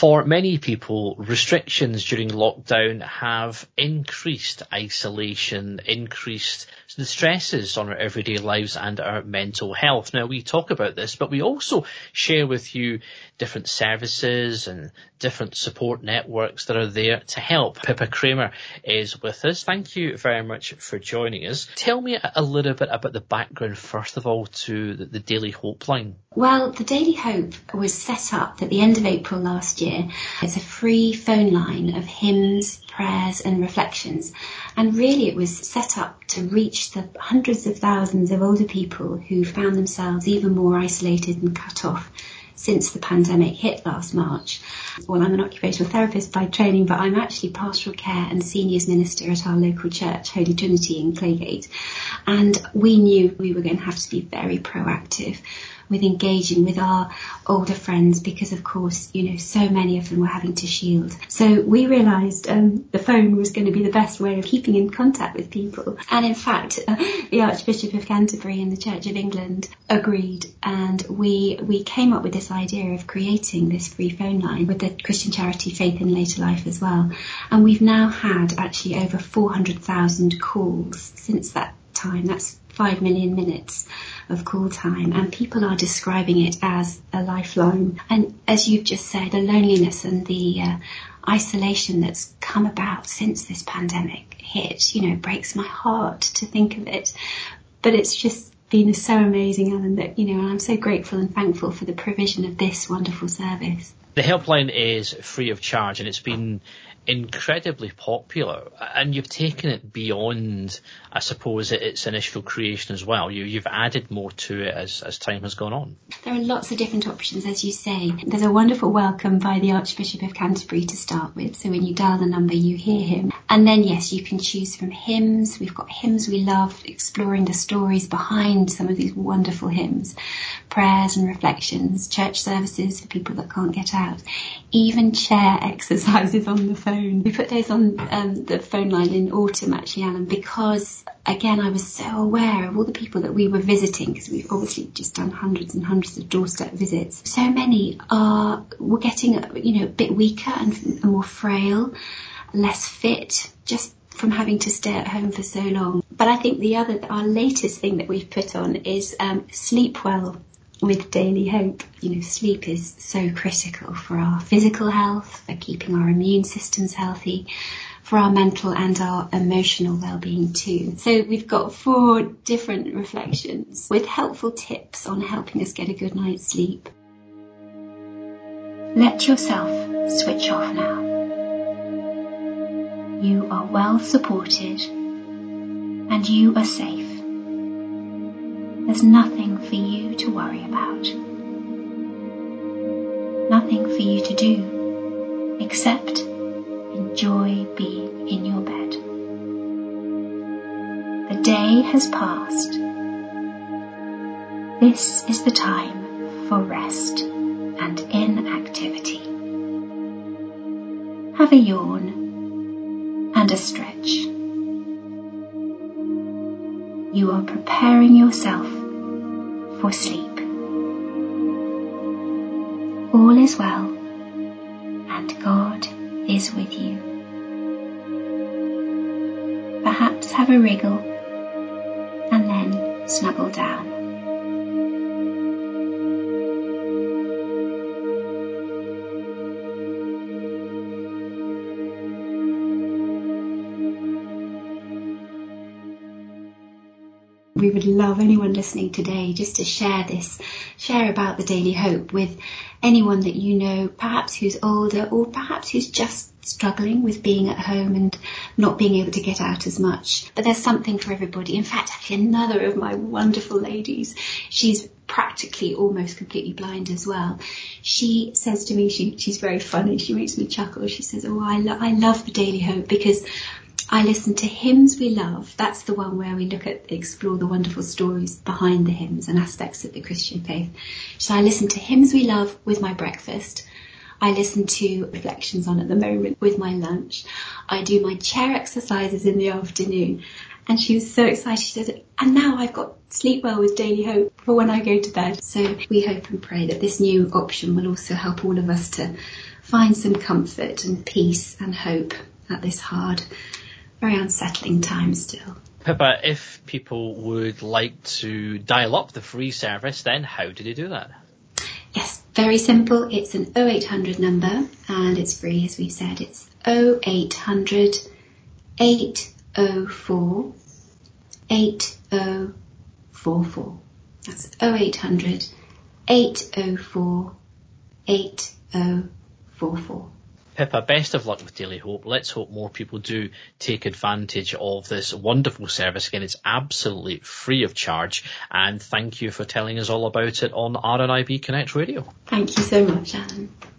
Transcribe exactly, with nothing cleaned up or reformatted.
For many people, restrictions during lockdown have increased isolation, increased the stresses on our everyday lives and our mental health. Now, we talk about this, but we also share with you different services and different support networks that are there to help. Pippa Kramer is with us. Thank you very much for joining us. Tell me a little bit about the background, first of all, to the, the Daily Hope line. Well, the Daily Hope was set up at the end of April last year. It's a free phone line of hymns, prayers and reflections. And really it was set up to reach the hundreds of thousands of older people who found themselves even more isolated and cut off since the pandemic hit last March. Well, I'm an occupational therapist by training, but I'm actually pastoral care and seniors minister at our local church, Holy Trinity in Claygate. And we knew we were going to have to be very proactive with engaging with our older friends because, of course, you know, so many of them were having to shield. So we realised um, the phone was going to be the best way of keeping in contact with people. And in fact, uh, the Archbishop of Canterbury and the Church of England agreed, and we we came up with this idea of creating this free phone line with the Christian charity Faith in Later Life as well. And we've now had actually over four hundred thousand calls since that time. That's five million minutes of call time, and people are describing it as a lifeline. And as you've just said, the loneliness and the uh, isolation that's come about since this pandemic hit, you know, breaks my heart to think of it. But it's just been so amazing, Alan, that, you know, and I'm so grateful and thankful for the provision of this wonderful service. The helpline is free of charge, and it's been incredibly popular, and you've taken it beyond, I suppose, its initial creation as well. You, you've added more to it as, as time has gone on. There are lots of different options, as you say. There's a wonderful welcome by the Archbishop of Canterbury to start with, so when you dial the number you hear him. And then yes, you can choose from hymns. We've got hymns we love, exploring the stories behind some of these wonderful hymns, prayers and reflections, church services for people that can't get out, even chair exercises on the phone. We put those on um, the phone line in autumn, actually, Alan, because, again, I was so aware of all the people that we were visiting, because we've obviously just done hundreds and hundreds of doorstep visits. So many are were getting, you know, a bit weaker and more frail, less fit, just from having to stay at home for so long. But I think the other, our latest thing that we've put on is um, sleep well with Daily Hope. You know, sleep is so critical for our physical health, for keeping our immune systems healthy, for our mental and our emotional well-being too. So we've got four different reflections with helpful tips on helping us get a good night's sleep. Let yourself switch off now. You are well supported and you are safe. There's nothing for you to worry about. Nothing for you to do except enjoy being in your bed. The day has passed. This is the time for rest and inactivity. Have a yawn and a stretch. You are preparing yourself for sleep. All is well, and God is with you. Perhaps have a wriggle, and then snuggle down. We would love anyone listening today just to share this, share about the Daily Hope with anyone that you know, perhaps who's older or perhaps who's just struggling with being at home and not being able to get out as much. But there's something for everybody. In fact, actually another of my wonderful ladies, she's practically almost completely blind as well. She says to me, she, she's very funny, she makes me chuckle. She says, oh, I, lo- I love the Daily Hope because I listen to Hymns We Love. That's the one where we look at, explore the wonderful stories behind the hymns and aspects of the Christian faith. So I listen to Hymns We Love with my breakfast. I listen to reflections on at the moment with my lunch. I do my chair exercises in the afternoon. And she was so excited. She said, and now I've got Sleep Well with Daily Hope for when I go to bed. So we hope and pray that this new option will also help all of us to find some comfort and peace and hope at this hard, very unsettling time still. Pippa, if people would like to dial up the free service, then how do they do that? Yes, very simple. It's an oh eight hundred number and it's free, as we've said. It's oh eight hundred, eight oh four, eight oh four four. That's oh eight hundred, eight oh four, eight oh four four. Pippa, best of luck with Daily Hope. Let's hope more people do take advantage of this wonderful service. Again, it's absolutely free of charge. And thank you for telling us all about it on R N I B Connect Radio. Thank you so much, Alan.